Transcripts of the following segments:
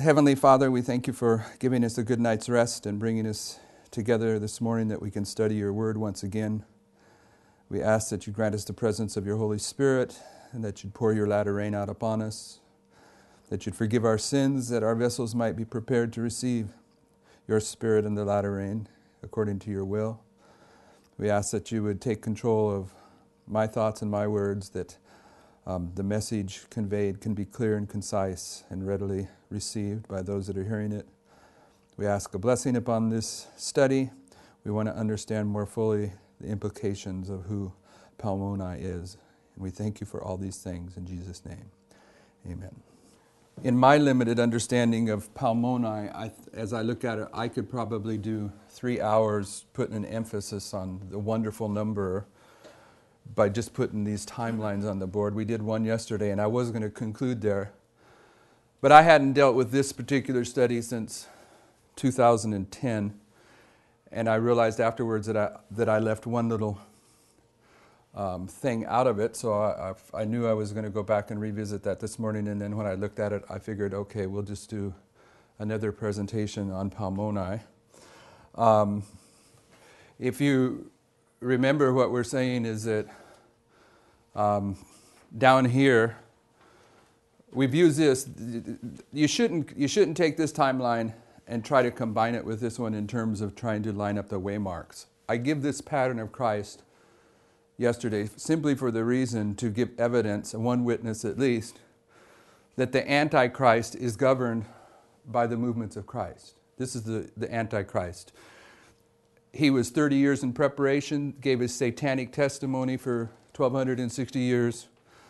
Heavenly Father, we thank you for giving us a good night's rest and bringing us together this morning that we can study your word once again. We ask that you grant us the presence of your Holy Spirit and that you'd pour your latter rain out upon us, that you'd forgive our sins, that our vessels might be prepared to receive your Spirit in the latter rain according to your will. We ask that you would take control of my thoughts and my words, that the message conveyed can be clear and concise and readily received by those that are hearing it. We ask a blessing upon this study. We want to understand more fully the implications of who Palmoni is. And we thank you for all these things in Jesus' name. Amen. In my limited understanding of Palmoni, as I look at it, I could probably do 3 hours putting an emphasis on the wonderful number by just putting these timelines on the board. We did one yesterday, and I was going to conclude there. But I hadn't dealt with this particular study since 2010, and I realized afterwards that I left one little thing out of it, so I knew I was going to go back and revisit that this morning, and then when I looked at it, I figured, okay, we'll just do another presentation on Palmoni. If you remember, what we're saying is that down here, we've used this. You shouldn't take this timeline and try to combine it with this one in terms of trying to line up the waymarks. I give this pattern of Christ yesterday simply for the reason to give evidence, one witness at least, that the Antichrist is governed by the movements of Christ. This is the Antichrist. He was 30 years in preparation, gave his satanic testimony for 1,260 years.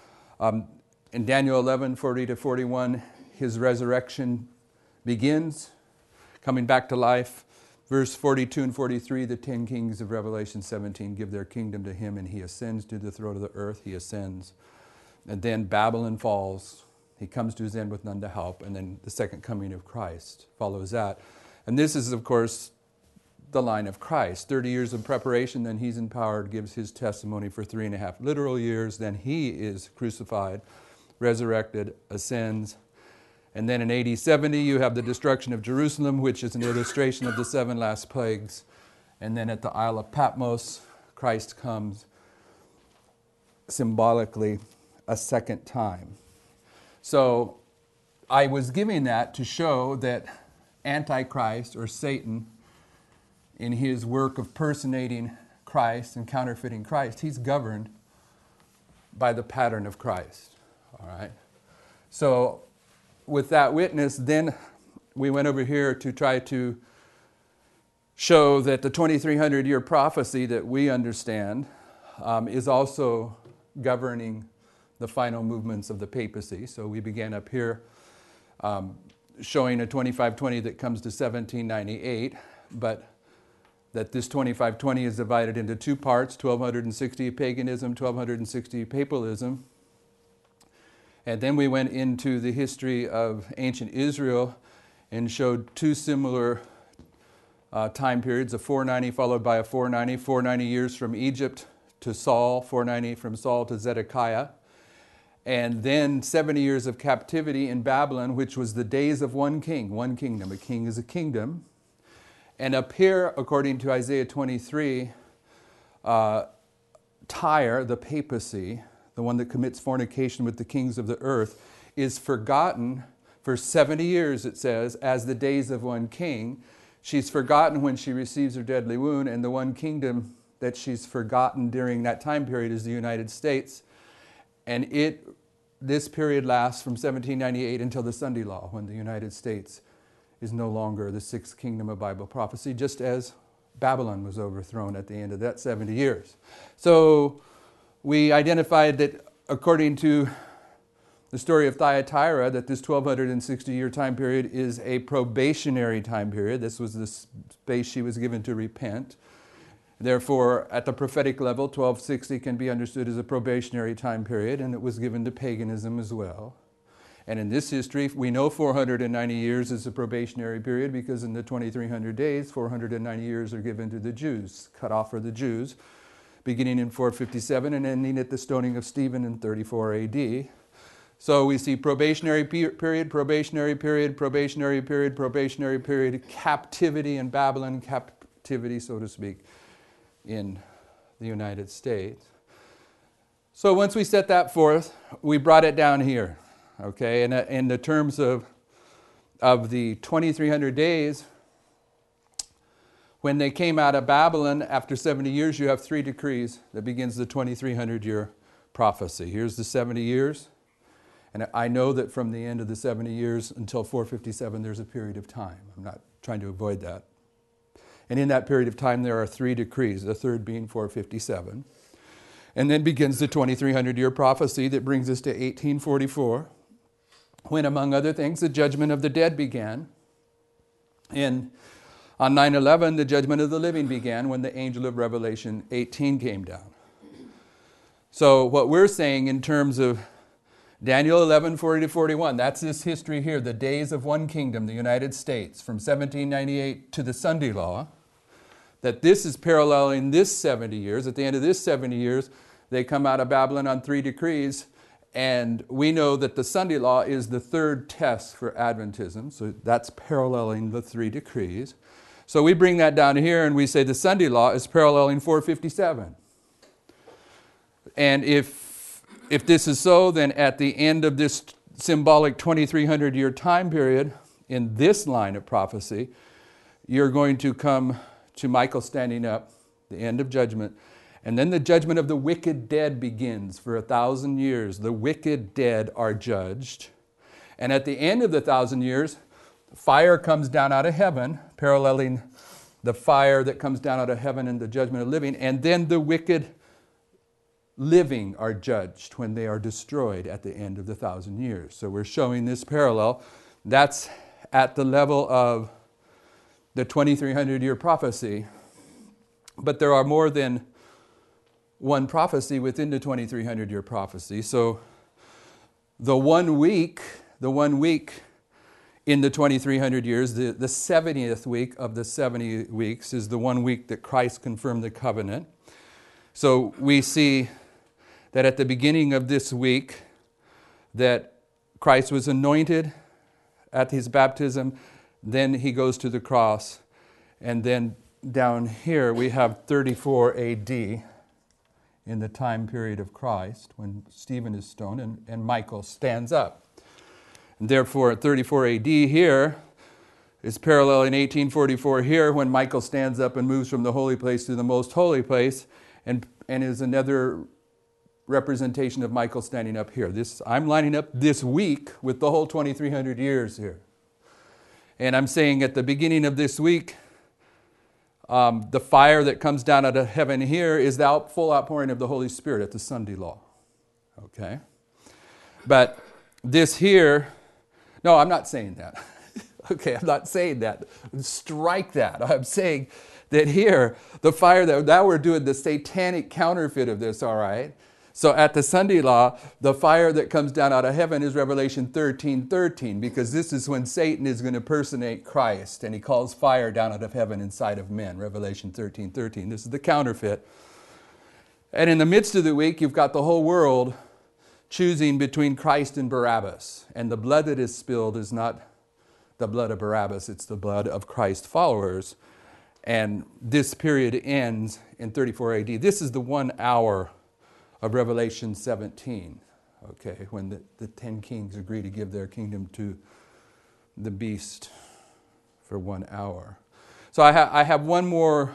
In Daniel 11:40-41, his resurrection begins, coming back to life. Verse 42 and 43, the 10 kings of Revelation 17 give their kingdom to him, and he ascends to the throne of the earth. He ascends. And then Babylon falls. He comes to his end with none to help. And then the second coming of Christ follows that. And this is, of course, the line of Christ. 30 years of preparation, then he's empowered, gives his testimony for 3.5 literal years. Then he is crucified, resurrected, ascends. And then in AD 70, you have the destruction of Jerusalem, which is an illustration of the 7 last plagues. And then at the Isle of Patmos, Christ comes symbolically a second time. So I was giving that to show that Antichrist, or Satan, in his work of personating Christ and counterfeiting Christ, he's governed by the pattern of Christ. All right? So with that witness, then we went over here to try to show that the 2,300-year prophecy that we understand is also governing the final movements of the papacy. So we began up here showing a 2520 that comes to 1798, but that this 2520 is divided into 2 parts, 1,260 paganism, 1,260 papalism. And then we went into the history of ancient Israel and showed 2 similar time periods, a 490 followed by a 490, 490 years from Egypt to Saul, 490 from Saul to Zedekiah. And then 70 years of captivity in Babylon, which was the days of one king, one kingdom. A king is a kingdom. And up here, according to Isaiah 23, Tyre, the papacy, the one that commits fornication with the kings of the earth, is forgotten for 70 years, it says, as the days of one king. She's forgotten when she receives her deadly wound, and the one kingdom that she's forgotten during that time period is the United States. And this period lasts from 1798 until the Sunday Law, when the United States is no longer the 6th kingdom of Bible prophecy, just as Babylon was overthrown at the end of that 70 years. So we identified that according to the story of Thyatira, that this 1,260-year time period is a probationary time period. This was the space she was given to repent. Therefore, at the prophetic level, 1260 can be understood as a probationary time period, and it was given to paganism as well. And in this history, we know 490 years is a probationary period because in the 2,300 days, 490 years are given to the Jews, cut off for the Jews, beginning in 457 and ending at the stoning of Stephen in 34 AD. So we see probationary period, probationary period, probationary period, probationary period, captivity in Babylon, captivity, so to speak, in the United States. So once we set that forth, we brought it down here, okay? And in the terms of the 2,300 days, when they came out of Babylon after 70 years, you have 3 decrees that begins the 2,300-year prophecy. Here's the 70 years. And I know that from the end of the 70 years until 457, there's a period of time. I'm not trying to avoid that. And in that period of time, there are 3 decrees, the third being 457. And then begins the 2,300-year prophecy that brings us to 1844, when, among other things, the judgment of the dead began. And on 9/11, the judgment of the living began when the angel of Revelation 18 came down. So what we're saying in terms of Daniel 11:40-41, that's this history here, the days of one kingdom, the United States, from 1798 to the Sunday Law, that this is paralleling this 70 years. At the end of this 70 years, they come out of Babylon on 3 decrees, and we know that the Sunday Law is the third test for Adventism, so that's paralleling the 3 decrees. So we bring that down here and we say the Sunday Law is paralleling 457. And if this is so, then at the end of this symbolic 2,300-year time period, in this line of prophecy, you're going to come to Michael standing up, the end of judgment, and then the judgment of the wicked dead begins. For 1,000 years, the wicked dead are judged. And at the end of the 1,000 years, fire comes down out of heaven, paralleling the fire that comes down out of heaven in the judgment of living. And then the wicked living are judged when they are destroyed at the end of the 1,000 years. So we're showing this parallel. That's at the level of the 2,300-year prophecy. But there are more than one prophecy within the 2,300-year prophecy. So the 1 week in the 2,300 years, the 70th week of the 70 weeks is the 1 week that Christ confirmed the covenant. So we see that at the beginning of this week that Christ was anointed at his baptism, then he goes to the cross, and then down here we have 34 AD in the time period of Christ when Stephen is stoned and Michael stands up. And therefore, 34 AD here is parallel in 1844 here when Michael stands up and moves from the holy place to the most holy place, and is another representation of Michael standing up here. I'm lining up this week with the whole 2,300 years here. And I'm saying at the beginning of this week, the fire that comes down out of heaven here is the full outpouring of the Holy Spirit at the Sunday Law. Okay? But this here, no, I'm not saying that. Okay, I'm not saying that. Strike that. I'm saying that here, the fire that we're doing the satanic counterfeit of this, all right? So at the Sunday Law, the fire that comes down out of heaven is Revelation 13:13, because this is when Satan is going to personate Christ, and he calls fire down out of heaven inside of men, Revelation 13:13. This is the counterfeit. And in the midst of the week, you've got the whole world choosing between Christ and Barabbas. And the blood that is spilled is not the blood of Barabbas, it's the blood of Christ followers. And this period ends in 34 AD. This is the 1 hour of Revelation 17, okay, when the 10 kings agree to give their kingdom to the beast for 1 hour. So I have one more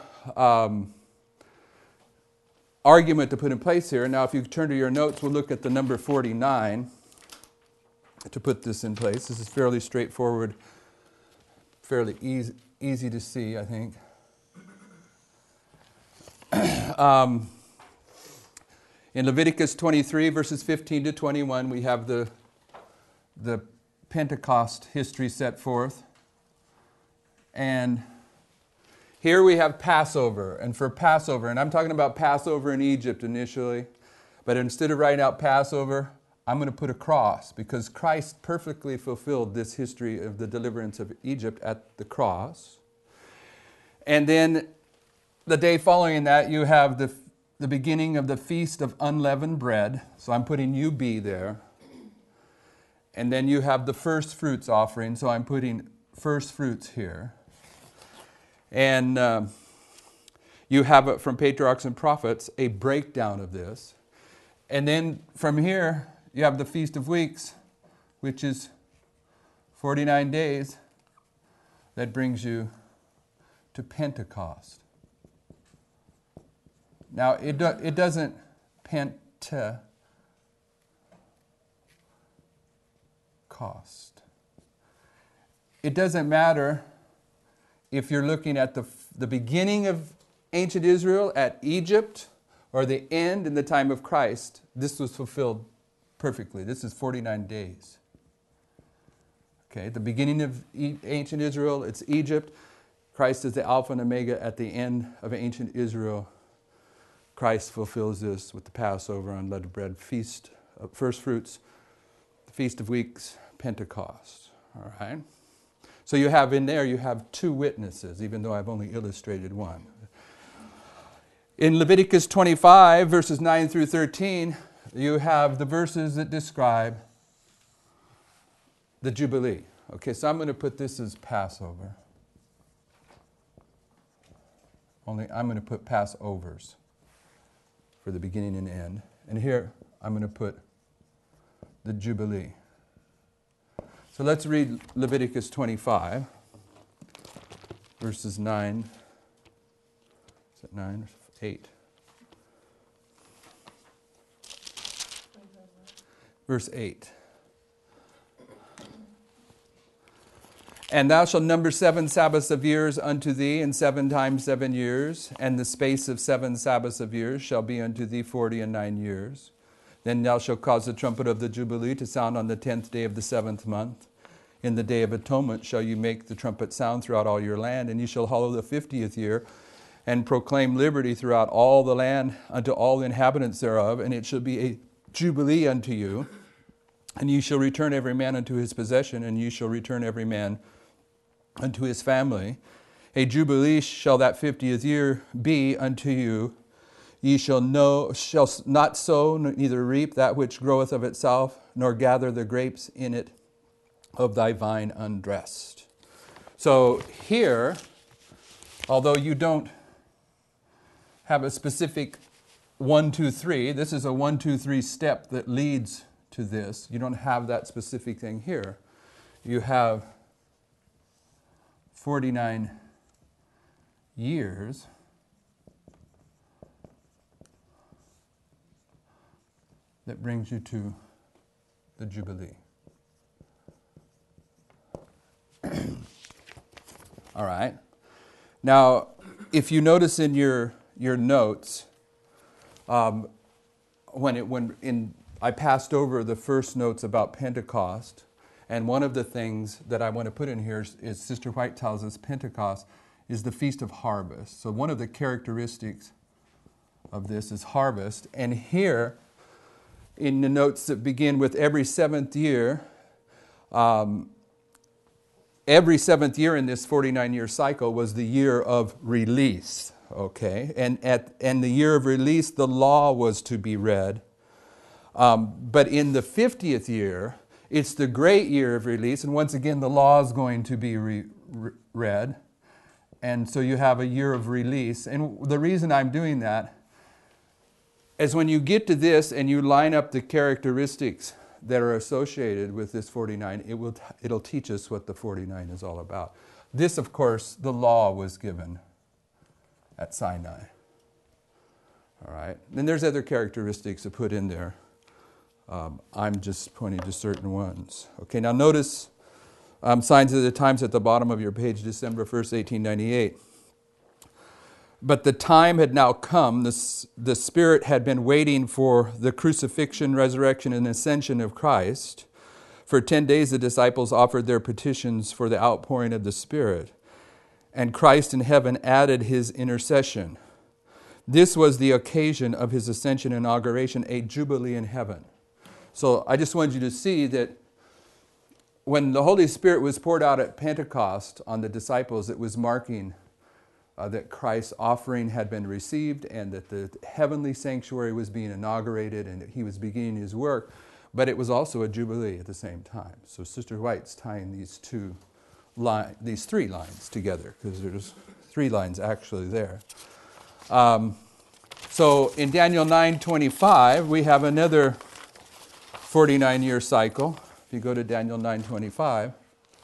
argument to put in place here. Now, if you turn to your notes, we'll look at the number 49 to put this in place. This is fairly straightforward, fairly easy to see, I think. In Leviticus 23, verses 15 to 21, we have the Pentecost history set forth. And here we have Passover. And for Passover, and I'm talking about Passover in Egypt initially, but instead of writing out Passover, I'm going to put a cross, because Christ perfectly fulfilled this history of the deliverance of Egypt at the cross. And then the day following that, you have the beginning of the Feast of Unleavened Bread. So I'm putting UB there. And then you have the first fruits offering, so I'm putting first fruits here. And you have it from Patriarchs and Prophets, a breakdown of this. And then from here, you have the Feast of Weeks, which is 49 days. That brings you to Pentecost. Now, it doesn't Pentecost. It doesn't matter if you're looking at the beginning of ancient Israel at Egypt or the end in the time of Christ. This was fulfilled perfectly. This is 49 days. Okay, the beginning of ancient Israel, it's Egypt. Christ is the Alpha and Omega. At the end of ancient Israel, Christ fulfills this with the Passover, unleavened bread, feast of first fruits, the Feast of Weeks, Pentecost. All right? So you have in there, you have two witnesses, even though I've only illustrated one. In Leviticus 25, verses 9 through 13, you have the verses that describe the Jubilee. Okay, so I'm going to put this as Passover. Only I'm going to put Passovers for the beginning and end. And here I'm going to put the Jubilee. So let's read Leviticus 25, verses 9. Is it 9 or 8? Verse 8. And thou shalt number 7 Sabbaths of years unto thee, and 7 times 7 years, and the space of 7 Sabbaths of years shall be unto thee 49 years. Then thou shalt cause the trumpet of the Jubilee to sound on the 10th day of the 7th month. In the day of atonement shall you make the trumpet sound throughout all your land, and you shall hallow the 50th year, and proclaim liberty throughout all the land unto all the inhabitants thereof, and it shall be a jubilee unto you. And you shall return every man unto his possession, and you shall return every man unto his family. A jubilee shall that 50th year be unto you. Ye shall not sow, neither reap that which groweth of itself, nor gather the grapes in it of thy vine undressed. So here, although you don't have a specific 1, 2, 3, this is a 1, 2, 3 step that leads to this. You don't have that specific thing here. You have 49 years that brings you to the Jubilee. All right. Now, if you notice in your notes, I passed over the first notes about Pentecost, and one of the things that I want to put in here is Sister White tells us Pentecost is the Feast of Harvest. So one of the characteristics of this is harvest. And here, in the notes that begin with every seventh year in this 49-year cycle was the year of release. Okay, and the year of release, the law was to be read. But in the 50th year, it's the great year of release, and once again, the law is going to be read. And so you have a year of release. And the reason I'm doing that is when you get to this and you line up the characteristics that are associated with this 49, it'll teach us what the 49 is all about. This, of course, the law was given at Sinai. All right. Then there's other characteristics to put in there. I'm just pointing to certain ones. Okay, now notice signs of the times at the bottom of your page, December 1st, 1898. But the time had now come. The Spirit had been waiting for the crucifixion, resurrection, and ascension of Christ. For 10 days the disciples offered their petitions for the outpouring of the Spirit. And Christ in heaven added his intercession. This was the occasion of his ascension and inauguration, a jubilee in heaven. So I just wanted you to see that when the Holy Spirit was poured out at Pentecost on the disciples, it was marking that Christ's offering had been received and that the heavenly sanctuary was being inaugurated and that he was beginning his work. but it was also a jubilee at the same time. So Sister White's tying these three lines together, because there's 3 lines actually there. So in Daniel 9:25, we have another 49-year cycle. If you go to Daniel 9:25,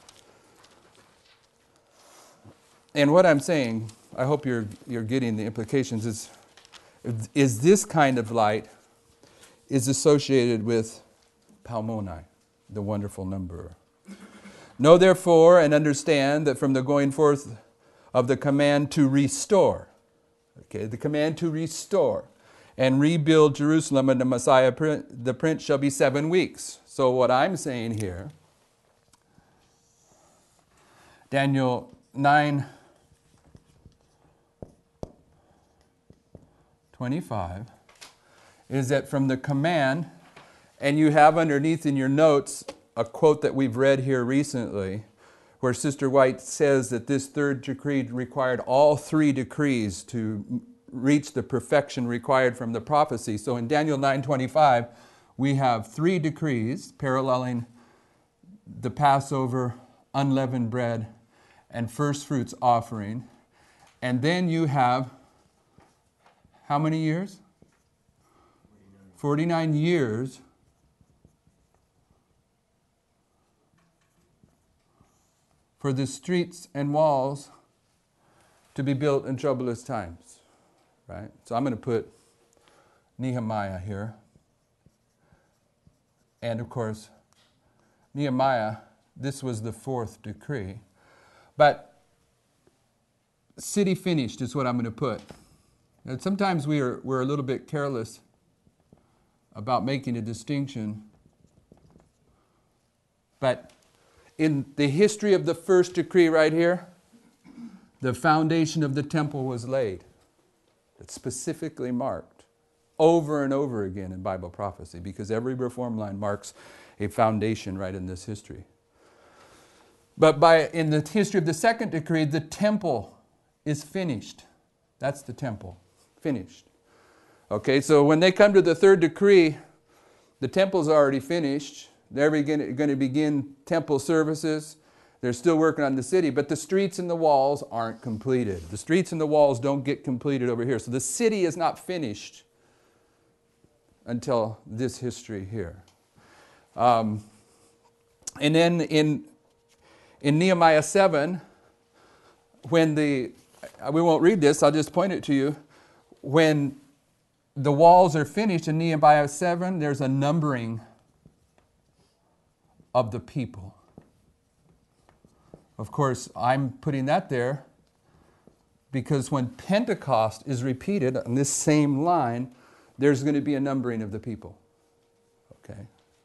and what I'm saying, I hope you're getting the implications, is this kind of light is associated with Palmoni, the wonderful number. Know therefore and understand that from the going forth of the command to restore, okay, the command to restore and rebuild Jerusalem and the Messiah, the Prince, shall be 7 weeks. So what I'm saying here, Daniel 9:25, is that from the command, and you have underneath in your notes a quote that we've read here recently, where Sister White says that this third decree required all 3 decrees to reach the perfection required from the prophecy. So in Daniel 9:25, we have 3 decrees paralleling the Passover, unleavened bread, and first fruits offering. And then you have how many years? 49 years for the streets and walls to be built in troublous times, right? So I'm going to put Nehemiah here. And of course, Nehemiah, this was the 4th decree. But city finished is what I'm going to put. And sometimes we're a little bit careless about making a distinction. But in the history of the first decree right here, the foundation of the temple was laid. It's specifically marked over and over again in Bible prophecy, because every reform line marks a foundation right in this history. But in the history of the second decree, the temple is finished. That's the temple, finished. Okay, so when they come to the third decree, the temple's already finished. They're going to begin temple services. They're still working on the city, but the streets and the walls aren't completed. The streets and the walls don't get completed over here. So the city is not finished until this history here. And then in Nehemiah 7, when we won't read this, I'll just point it to you. When the walls are finished in Nehemiah 7, there's a numbering of the people. Of course, I'm putting that there because when Pentecost is repeated on this same line, there's going to be a numbering of the people. Okay.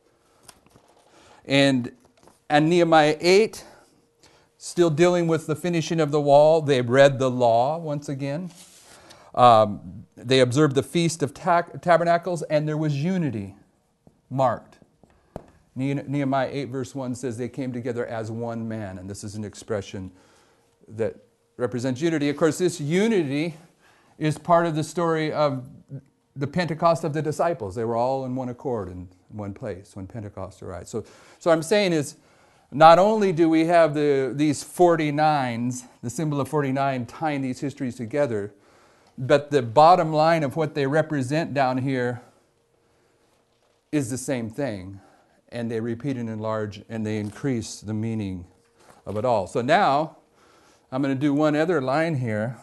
And Nehemiah 8, still dealing with the finishing of the wall. They read the law once again. They observed the Feast of Tabernacles, and there was unity marked. Nehemiah 8 verse 1 says they came together as one man, and this is an expression that represents unity. Of course, this unity is part of the story of the Pentecost of the disciples. They were all in one accord in one place when Pentecost arrived. So I'm saying is, not only do we have these 49s, the symbol of 49 tying these histories together, but the bottom line of what they represent down here is the same thing. And they repeat and enlarge, and they increase the meaning of it all. So now, I'm going to do one other line here.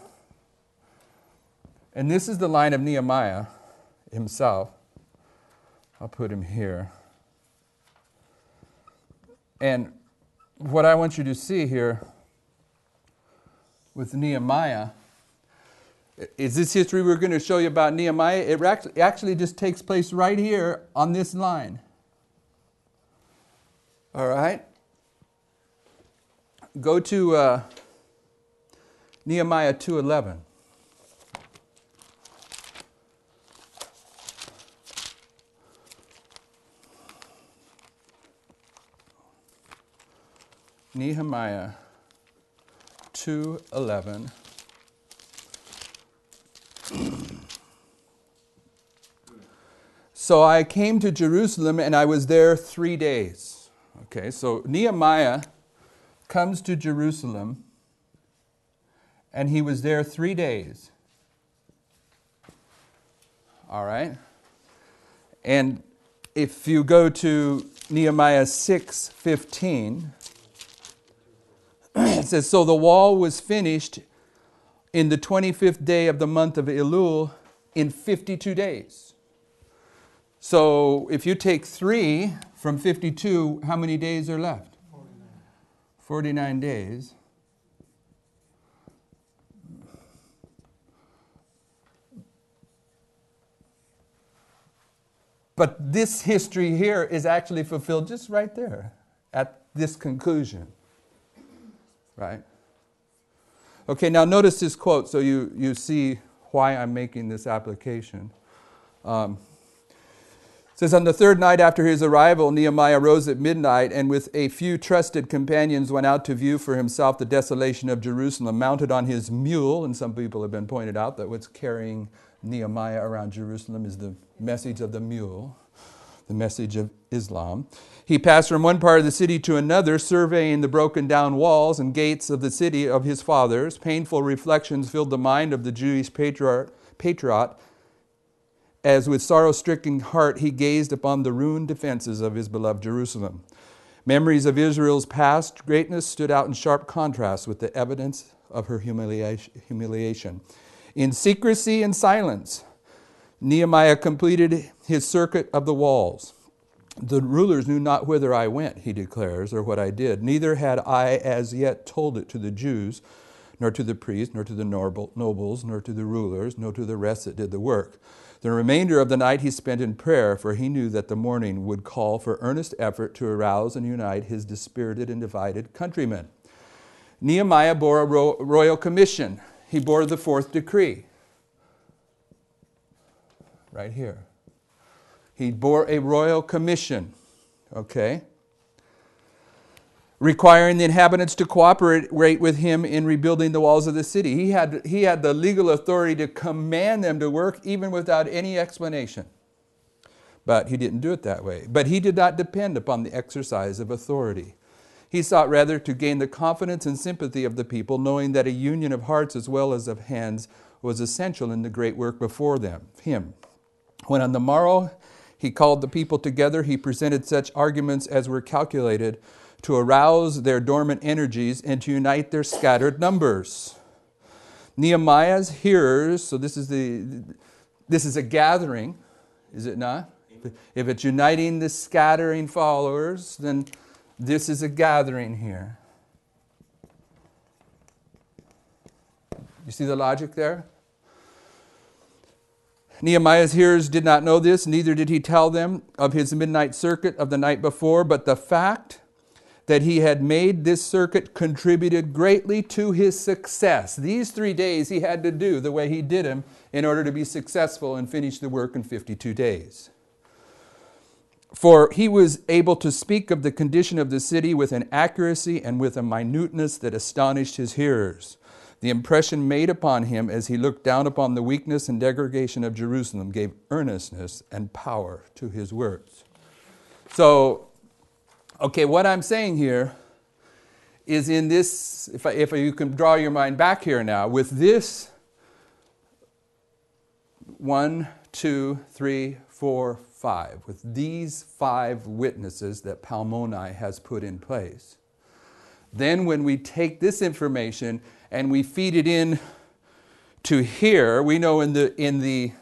And this is the line of Nehemiah himself. I'll put him here. And what I want you to see here with Nehemiah is this history we're going to show you about Nehemiah. It actually just takes place right here on this line. All right? Go to Nehemiah 2:11. Nehemiah 2:11. So I came to Jerusalem and I was there 3 days. Okay, so Nehemiah comes to Jerusalem and he was there 3 days. All right. And if you go to Nehemiah 6:15, it says, so the wall was finished in the 25th day of the month of Elul in 52 days. So if you take 3 from 52, how many days are left? 49 days. But this history here is actually fulfilled just right there at this conclusion. Right? Okay, now notice this quote so you see why I'm making this application. It says, on the third night after his arrival, Nehemiah rose at midnight and with a few trusted companions went out to view for himself the desolation of Jerusalem, mounted on his mule. And some people have been pointed out that what's carrying Nehemiah around Jerusalem is the message of the mule, the message of Islam. He passed from one part of the city to another, surveying the broken down walls and gates of the city of his fathers. Painful reflections filled the mind of the Jewish patriarch, as with sorrow-stricken heart he gazed upon the ruined defenses of his beloved Jerusalem. Memories of Israel's past greatness stood out in sharp contrast with the evidence of her humiliation. In secrecy and silence, Nehemiah completed his circuit of the walls. The rulers knew not whither I went, he declares, or what I did. Neither had I as yet told it to the Jews, nor to the priests, nor to the nobles, nor to the rulers, nor to the rest that did the work. The remainder of the night he spent in prayer, for he knew that the morning would call for earnest effort to arouse and unite his dispirited and divided countrymen. Nehemiah bore a royal commission. He bore the fourth decree. Right here. He bore a royal commission. Okay? Requiring the inhabitants to cooperate with him in rebuilding the walls of the city. He had the legal authority to command them to work even without any explanation. But he didn't do it that way. But he did not depend upon the exercise of authority. He sought rather to gain the confidence and sympathy of the people, knowing that a union of hearts as well as of hands was essential in the great work before him. When on the morrow he called the people together, he presented such arguments as were calculated to arouse their dormant energies and to unite their scattered numbers. Nehemiah's hearers, so this is a gathering, is it not? If it's uniting the scattering followers, then this is a gathering here. You see the logic there? Nehemiah's hearers did not know this, neither did he tell them of his midnight circuit of the night before, but the fact that he had made this circuit contributed greatly to his success. These 3 days he had to do the way he did them in order to be successful and finish the work in 52 days. For he was able to speak of the condition of the city with an accuracy and with a minuteness that astonished his hearers. The impression made upon him as he looked down upon the weakness and degradation of Jerusalem gave earnestness and power to his words. So, okay, what I'm saying here is in this, if you can draw your mind back here now, with this 1, 2, 3, 4, 5, with these 5 witnesses that Palmoni has put in place, then when we take this information and we feed it in to here, we know in the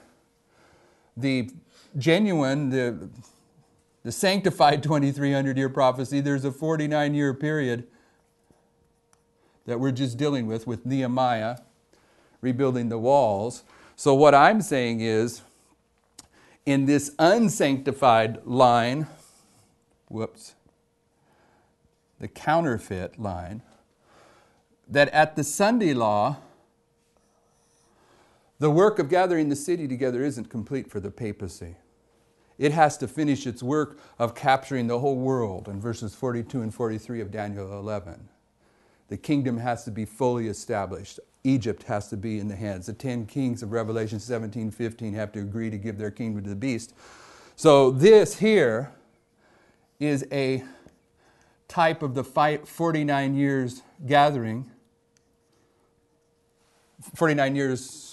genuine, the sanctified 2300-year prophecy, there's a 49-year period that we're just dealing with Nehemiah rebuilding the walls. So what I'm saying is, in this unsanctified line, the counterfeit line, that at the Sunday law, the work of gathering the city together isn't complete for the papacy. It has to finish its work of capturing the whole world in verses 42 and 43 of Daniel 11. The kingdom has to be fully established. Egypt has to be in the hands. The 10 kings of Revelation 17:15 have to agree to give their kingdom to the beast. So this here is a type of the 49 years gathering. 49 years,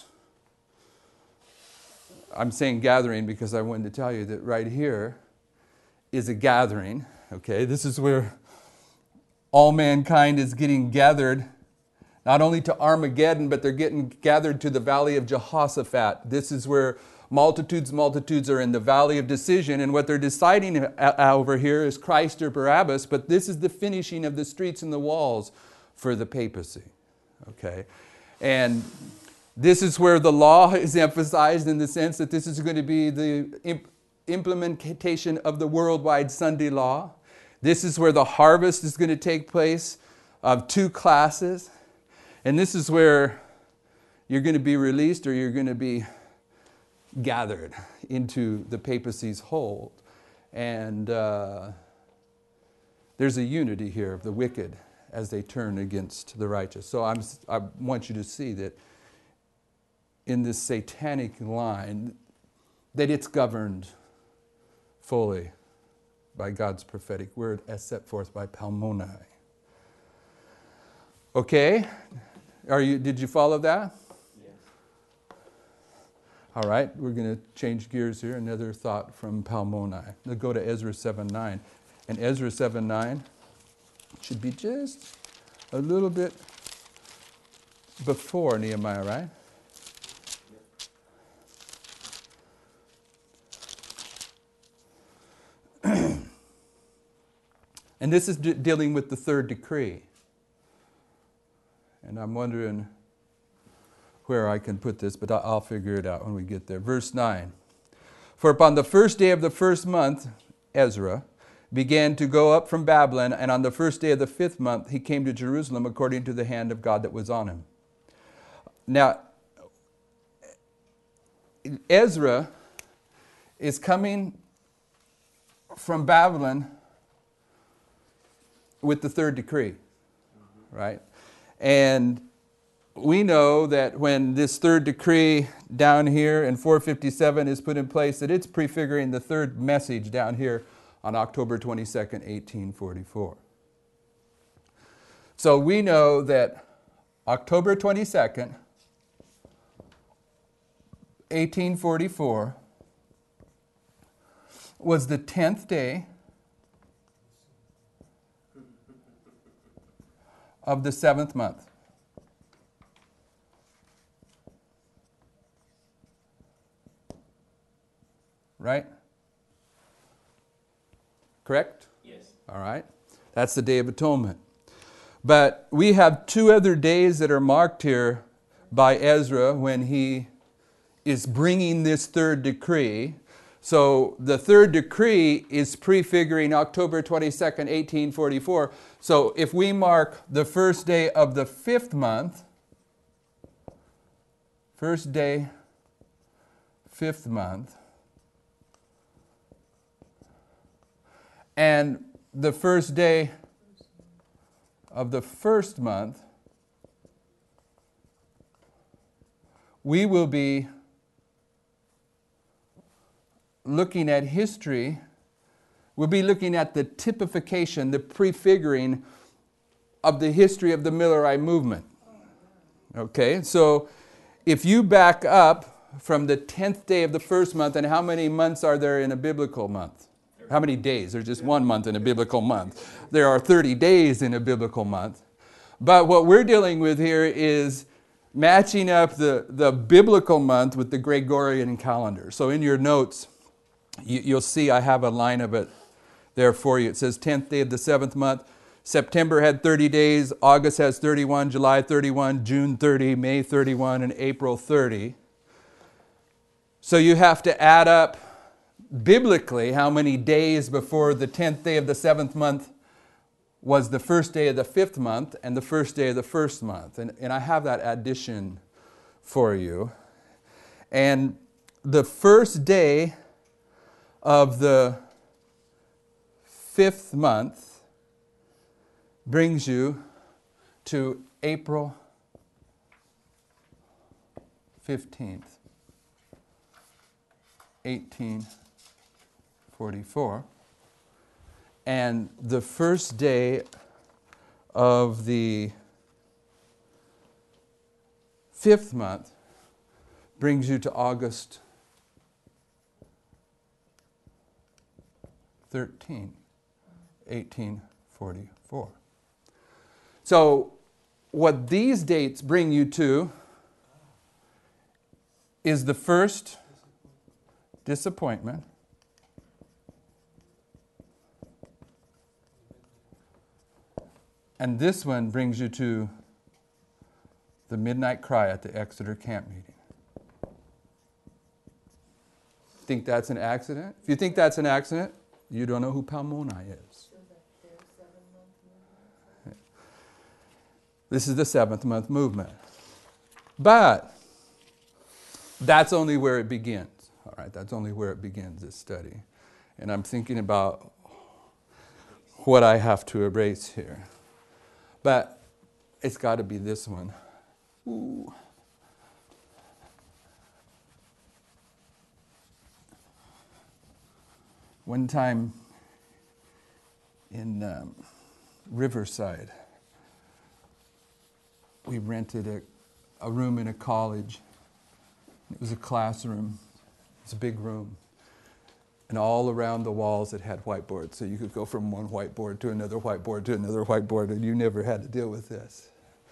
I'm saying gathering because I wanted to tell you that right here is a gathering. Okay, this is where all mankind is getting gathered, not only to Armageddon, but they're getting gathered to the valley of Jehoshaphat. This is where multitudes are in the valley of decision, and what they're deciding over here is Christ or Barabbas, but this is the finishing of the streets and the walls for the papacy. Okay, and this is where the law is emphasized in the sense that this is going to be the implementation of the worldwide Sunday law. This is where the harvest is going to take place of two classes. And this is where you're going to be released or you're going to be gathered into the papacy's hold. And there's a unity here of the wicked as they turn against the righteous. So I want you to see that in this satanic line, that it's governed fully by God's prophetic word as set forth by Palmoni. Okay? Did you follow that? Yes. All right, we're going to change gears here. Another thought from Palmoni. Let's go to Ezra 7:9. And Ezra 7:9 should be just a little bit before Nehemiah, right? And this is dealing with the third decree. And I'm wondering where I can put this, but I'll figure it out when we get there. Verse 9. For upon the first day of the first month, Ezra began to go up from Babylon, and on the first day of the 5th month, he came to Jerusalem according to the hand of God that was on him. Now, Ezra is coming from Babylon with the third decree, right? And we know that when this third decree down here in 457 is put in place, that it's prefiguring the third message down here on October 22nd, 1844. So we know that October 22nd, 1844 was the 10th day of the 7th month. Right? Correct? Yes. All right. That's the Day of Atonement. But we have two other days that are marked here by Ezra when he is bringing this third decree. So the third decree is prefiguring October 22nd, 1844. So if we mark the first day of the 5th month, first day, 5th month, and the first day of the 1st month, we will be looking at history. We'll be looking at the typification, the prefiguring of the history of the Millerite movement. Okay, so if you back up from the 10th day of the 1st month, and how many months are there in a biblical month? How many days? There's just one month in a biblical month. There are 30 days in a biblical month. But what we're dealing with here is matching up the biblical month with the Gregorian calendar. So in your notes, you'll see I have a line of it there for you. It says 10th day of the 7th month. September had 30 days. August has 31. July 31. June 30. May 31. And April 30. So you have to add up biblically how many days before the 10th day of the 7th month was the first day of the 5th month and the first day of the 1st month. And I have that addition for you. And the first day of the 5th month brings you to April 15th, 1844. 1844. And the first day of the 5th month brings you to August 13, 1844. So what these dates bring you to is the first disappointment, and this one brings you to the midnight cry at the Exeter camp meeting. Think that's an accident? If you think that's an accident, you don't know who Palmoni is. This is the 7th month movement. But that's only where it begins. All right, that's only where it begins, this study. And I'm thinking about what I have to erase here. But it's got to be this one. Ooh. One time in Riverside, we rented a room in a college. It was a classroom. It's a big room. And all around the walls it had whiteboards. So you could go from one whiteboard to another whiteboard to another whiteboard, and you never had to deal with this.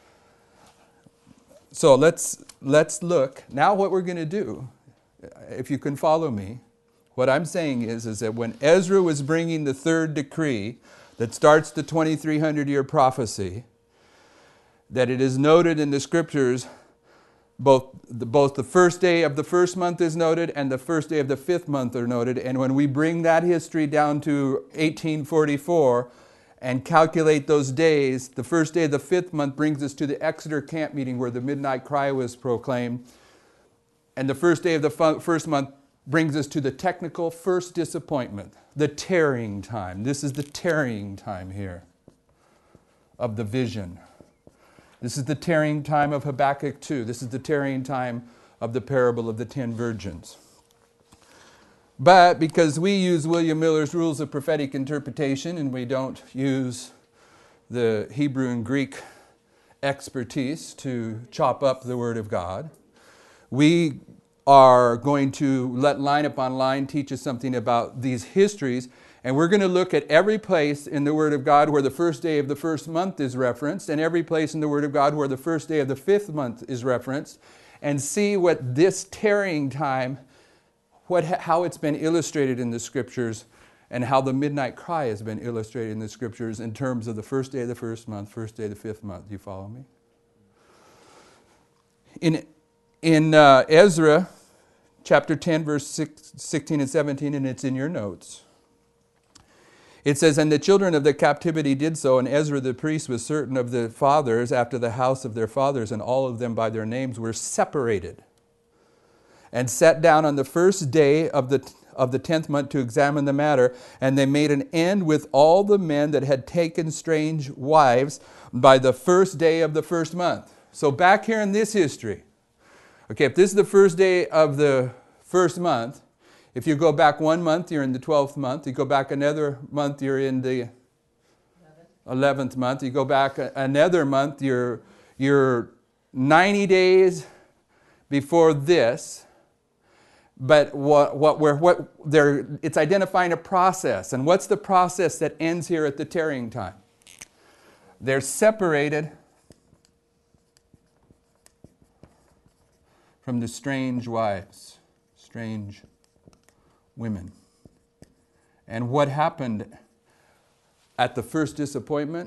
So let's look. Now what we're going to do, if you can follow me, what I'm saying is that when Ezra was bringing the 3rd decree that starts the 2300-year prophecy, that it is noted in the scriptures, both the first day of the 1st month is noted and the first day of the 5th month are noted. And when we bring that history down to 1844 and calculate those days, the first day of the 5th month brings us to the Exeter camp meeting where the midnight cry was proclaimed. And the first day of the 1st month brings us to the technical first disappointment, the tarrying time. This is the tarrying time here of the vision. This is the tarrying time of Habakkuk 2. This is the tarrying time of the parable of the 10 virgins. But because we use William Miller's rules of prophetic interpretation and we don't use the Hebrew and Greek expertise to chop up the Word of God, we are going to let line upon line teach us something about these histories. And we're going to look at every place in the Word of God where the first day of the 1st month is referenced, and every place in the Word of God where the first day of the 5th month is referenced, and see what this tarrying time, how it's been illustrated in the Scriptures, and how the midnight cry has been illustrated in the Scriptures in terms of the first day of the 1st month, first day of the 5th month. Do you follow me? In Ezra chapter 10, verse 16 and 17, and it's in your notes. It says, "And the children of the captivity did so, and Ezra the priest with certain of the fathers after the house of their fathers, and all of them by their names were separated, and sat down on the first day of the 10th month to examine the matter. And they made an end with all the men that had taken strange wives by the first day of the 1st month." So back here in this history, okay, if this is the first day of the 1st month, if you go back 1 month, you're in the 12th month. You go back another month, you're in the 11th month. You go back another month, you're 90 days before this. But it's identifying a process. And what's the process that ends here at the tarrying time? They're separated from the strange wives, strange women. And what happened at the first disappointment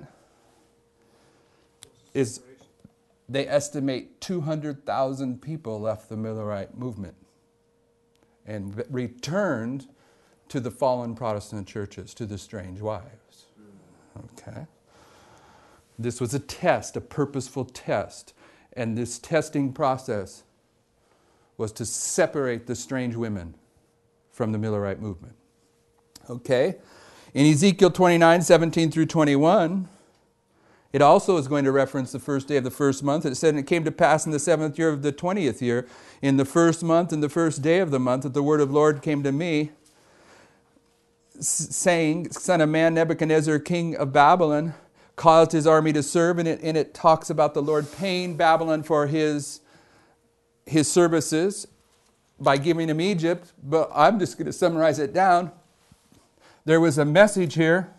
is they estimate 200,000 people left the Millerite movement and returned to the fallen Protestant churches, to the strange wives. Okay? This was a test, a purposeful test. And this testing process was to separate the strange women from the Millerite movement. Okay? In Ezekiel 29, 17 through 21, it also is going to reference the first day of the 1st month. It said, "And it came to pass in the 7th year of the 20th year, in the 1st month and the 1st day of the month, that the word of the Lord came to me, saying, Son of man, Nebuchadnezzar, king of Babylon, caused his army to serve, and it talks about the Lord paying Babylon for his services by giving him Egypt. But I'm just going to summarize it down. There was a message here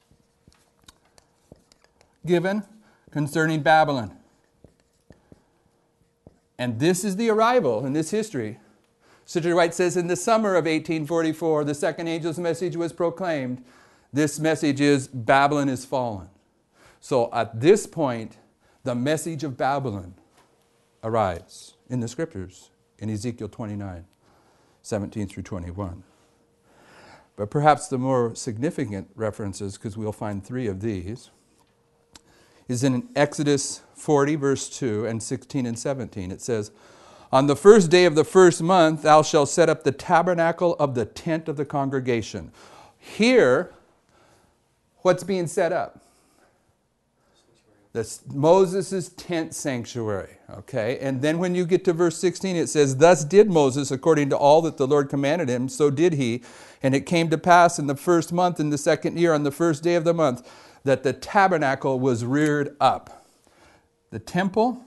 given concerning Babylon. And this is the arrival in this history. Sister White says, in the summer of 1844, the second angel's message was proclaimed. This message is, Babylon is fallen. So at this point, the message of Babylon arrives in the scriptures, in Ezekiel 29, 17 through 21. But perhaps the more significant references, because we'll find 3 of these, is in Exodus 40, verse 2, and 16 and 17. It says, on the first day of the first month, thou shalt set up the tabernacle of the tent of the congregation. Here, what's being set up? Moses' tent sanctuary. Okay? And then when you get to verse 16, it says, thus did Moses, according to all that the Lord commanded him, so did he. And it came to pass in the first month, in the second year, on the first day of the month, that the tabernacle was reared up. The temple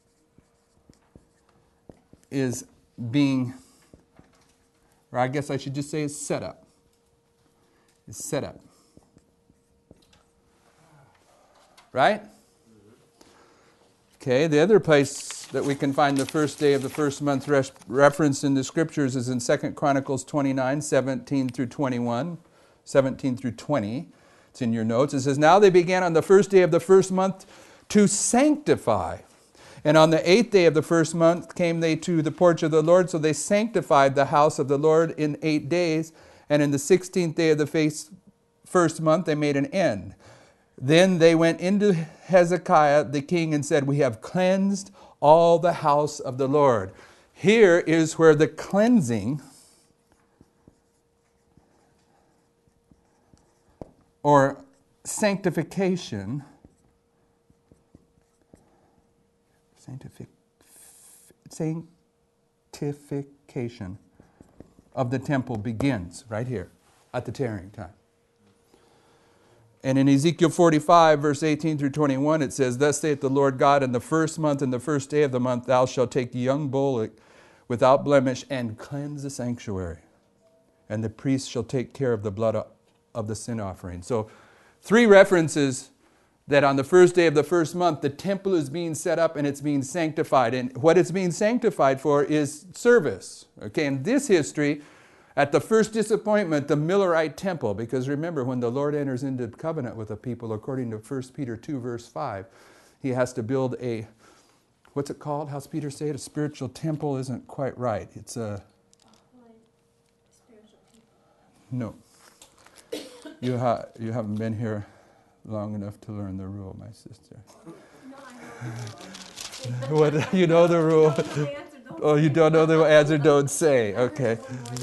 is being, or I guess I should just say is set up. It's set up. Right? Okay, the other place that we can find the first day of the first month referenced in the scriptures is in 2 Chronicles 29, 17 through 21, 17 through 20. It's in your notes. It says, now they began on the first day of the first month to sanctify. And on the 8th day of the first month came they to the porch of the Lord. So they sanctified the house of the Lord in 8 days. And in the 16th day of the first month they made an end. Then they went into Hezekiah the king and said, we have cleansed all the house of the Lord. Here is where the cleansing or sanctification of the temple begins right here at the tarrying time. And in Ezekiel 45, verse 18 through 21, it says, thus saith the Lord God, in the first month, in the first day of the month, thou shalt take the young bullock without blemish and cleanse the sanctuary. And the priest shall take care of the blood of the sin offering. So 3 references that on the first day of the first month, the temple is being set up and it's being sanctified. And what it's being sanctified for is service. Okay, in this history, at the first disappointment, the Millerite temple, because remember, when the Lord enters into covenant with a people, according to 1 Peter 2, verse 5, he has to build a, what's it called? How's Peter say it? A spiritual temple isn't quite right. It's a... No. You haven't been here long enough to learn the rule, my sister. No, I know. What, you know the rule? Oh, you don't know the answer, don't say. Okay.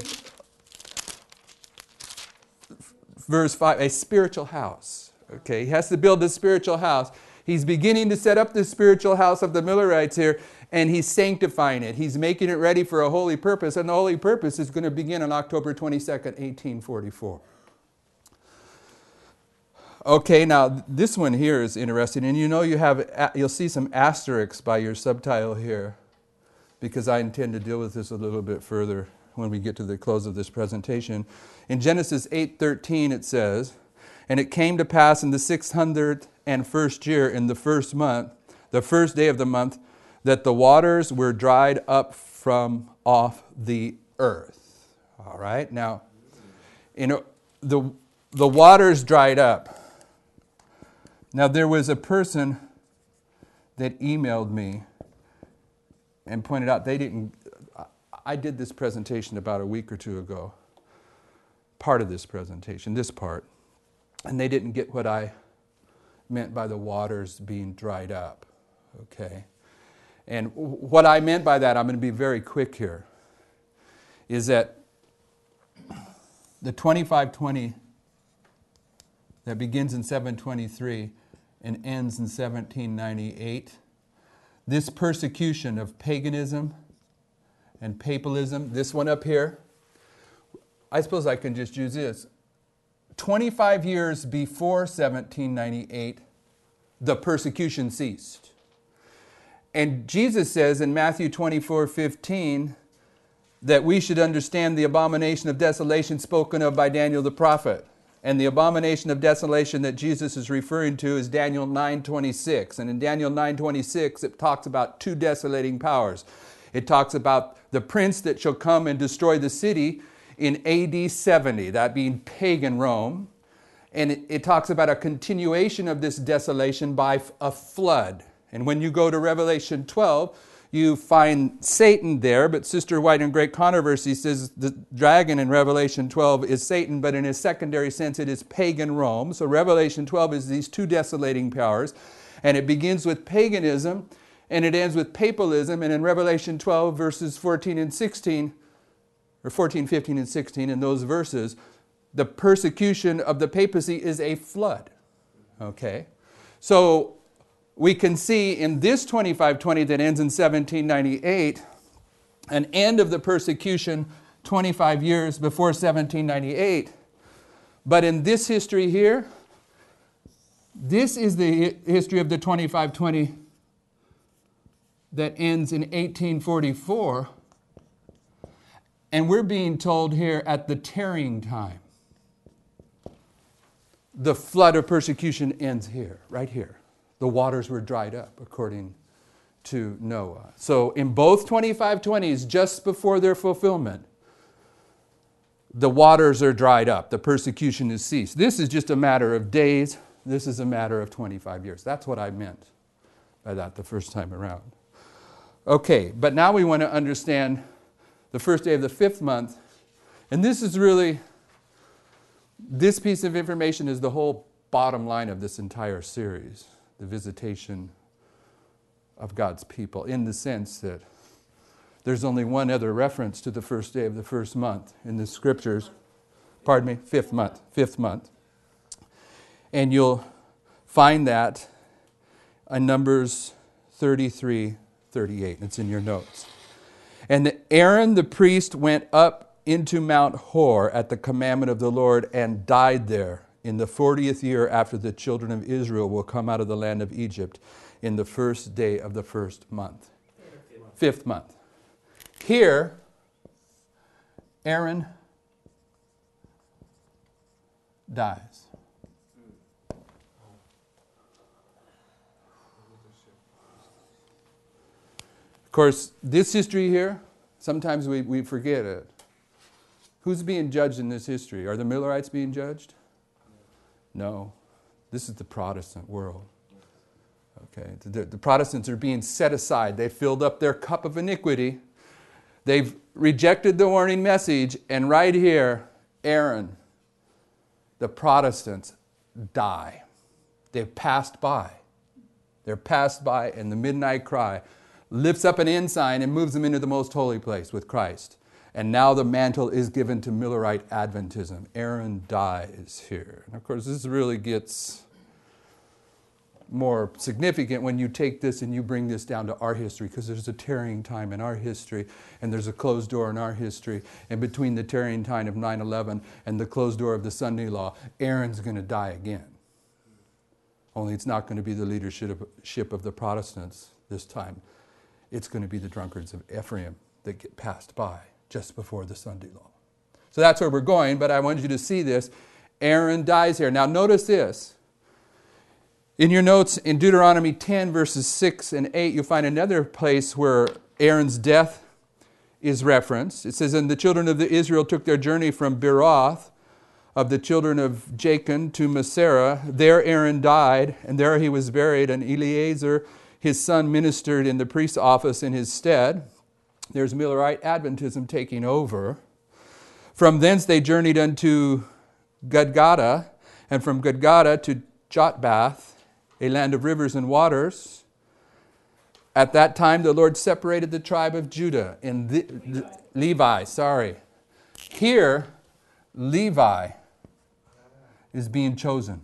Verse 5, a spiritual house. Okay, he has to build a spiritual house. He's beginning to set up the spiritual house of the Millerites here, and he's sanctifying it. He's making it ready for a holy purpose, and the holy purpose is going to begin on October 22nd, 1844. Okay, now this one here is interesting, and you know you'll see some asterisks by your subtitle here, because I intend to deal with this a little bit further when we get to the close of this presentation. In Genesis 8:13 it says, and it came to pass in the 601st year, in the first month, the first day of the month, that the waters were dried up from off the earth. All right, now, the waters dried up. Now there was a person that emailed me and pointed out I did this presentation about a week or 2 ago, part of this presentation, this part, and they didn't get what I meant by the waters being dried up, okay? And what I meant by that, I'm going to be very quick here, is that the 2520 that begins in 723 and ends in 1798, this persecution of paganism and papalism, this one up here, I suppose I can just use this. 25 years before 1798, the persecution ceased. And Jesus says in Matthew 24:15 that we should understand the abomination of desolation spoken of by Daniel the prophet. And the abomination of desolation that Jesus is referring to is Daniel 9:26. And in Daniel 9:26, it talks about two desolating powers. It talks about the prince that shall come and destroy the city in AD 70, that being pagan Rome. And it talks about a continuation of this desolation by a flood. And when you go to Revelation 12, you find Satan there, but Sister White in Great Controversy says the dragon in Revelation 12 is Satan, but in his secondary sense it is pagan Rome. So Revelation 12 is these two desolating powers, and it begins with paganism, and it ends with papalism, and in Revelation 12 verses 14 and 16, or 14, 15, and 16, in those verses, the persecution of the papacy is a flood. Okay? So we can see in this 2520 that ends in 1798, an end of the persecution 25 years before 1798. But in this history here, this is the history of the 2520 that ends in 1844. And we're being told here at the tarrying time, the flood of persecution ends here, right here. The waters were dried up, according to Noah. So in both 2520s, just before their fulfillment, the waters are dried up. The persecution is ceased. This is just a matter of days. This is a matter of 25 years. That's what I meant by that the first time around. Okay, but now we want to understand the first day of the 5th month. And this is really, this piece of information is the whole bottom line of this entire series. The visitation of God's people, in the sense that there's only one other reference to the first day of the first month in the scriptures. Pardon me, 5th month. And you'll find that in Numbers 33:38. It's in your notes. And Aaron the priest went up into Mount Hor at the commandment of the Lord and died there in the 40th year after the children of Israel will come out of the land of Egypt, in the first day of the first month. 5th month. Here, Aaron dies. Of course, this history here, sometimes we forget it. Who's being judged in this history? Are the Millerites being judged? No, this is the Protestant world. Okay, the Protestants are being set aside. They filled up their cup of iniquity. They've rejected the warning message, and right here, Aaron, the Protestants die. They've passed by. They're passed by, and the midnight cry lifts up an ensign and moves them into the most holy place with Christ. And now the mantle is given to Millerite Adventism. Aaron dies here. And of course, this really gets more significant when you take this and you bring this down to our history, because there's a tarrying time in our history, and there's a closed door in our history. And between the tarrying time of 9/11 and the closed door of the Sunday law, Aaron's going to die again. Only it's not going to be the leadership of the Protestants this time. It's going to be the drunkards of Ephraim that get passed by just before the Sunday law. So that's where we're going, but I want you to see this. Aaron dies here. Now notice this. In your notes, in Deuteronomy 10, verses 6 and 8, you'll find another place where Aaron's death is referenced. It says, and the children of Israel took their journey from Beeroth of the children of Jachin to Masera. There Aaron died, and there he was buried, and Eleazar, his son, ministered in the priest's office in his stead. There's Millerite Adventism taking over. From thence they journeyed unto Gudgodah, and from Gudgodah to Jotbath, a land of rivers and waters. At that time the Lord separated the tribe of Judah in Levi. Here, Levi is being chosen.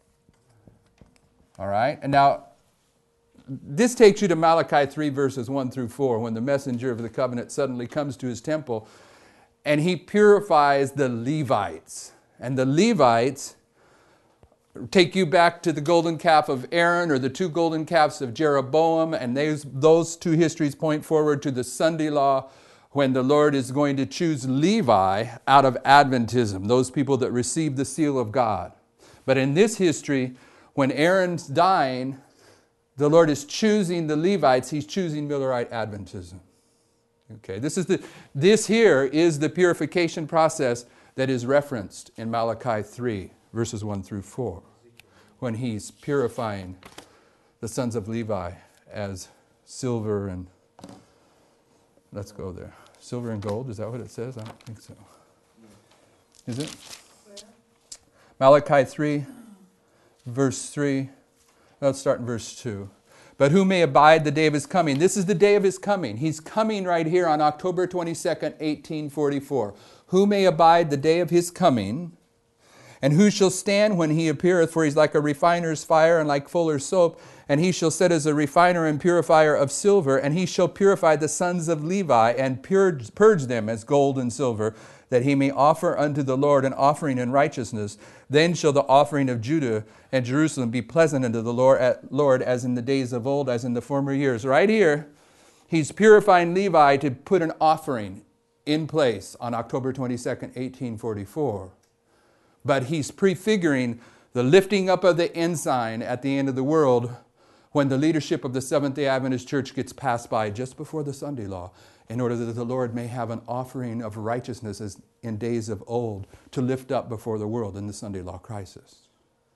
All right? And now, this takes you to Malachi 3, verses 1 through 4, when the messenger of the covenant suddenly comes to his temple, and he purifies the Levites. And the Levites take you back to the golden calf of Aaron or the two golden calves of Jeroboam, and those two histories point forward to the Sunday law when the Lord is going to choose Levi out of Adventism, those people that receive the seal of God. But in this history, when Aaron's dying, the Lord is choosing the Levites. He's choosing Millerite Adventism. Okay, this here is the purification process that is referenced in Malachi 3, verses 1 through 4, when he's purifying the sons of Levi as silver and, let's go there. Silver and gold, is that what it says? I don't think so. Is it? Malachi 3, verse 3. Let's start in verse 2. But who may abide the day of his coming? This is the day of his coming. He's coming right here on October 22nd, 1844. Who may abide the day of his coming? And who shall stand when he appeareth? For he's like a refiner's fire and like fuller's soap. And he shall sit as a refiner and purifier of silver. And he shall purify the sons of Levi and purge them as gold and silver, that he may offer unto the Lord an offering in righteousness. Then shall the offering of Judah and Jerusalem be pleasant unto the Lord as in the days of old, as in the former years. Right here, he's purifying Levi to put an offering in place on October 22nd, 1844. But he's prefiguring the lifting up of the ensign at the end of the world when the leadership of the Seventh-day Adventist Church gets passed by just before the Sunday law, in order that the Lord may have an offering of righteousness as in days of old to lift up before the world in the Sunday law crisis.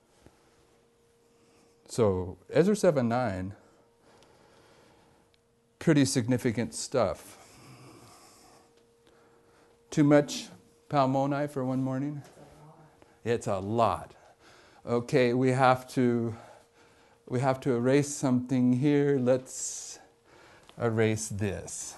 So Ezra 7:9, pretty significant stuff. Too much Palmoni for one morning? It's a lot. Okay, we have to erase something here. Let's erase this.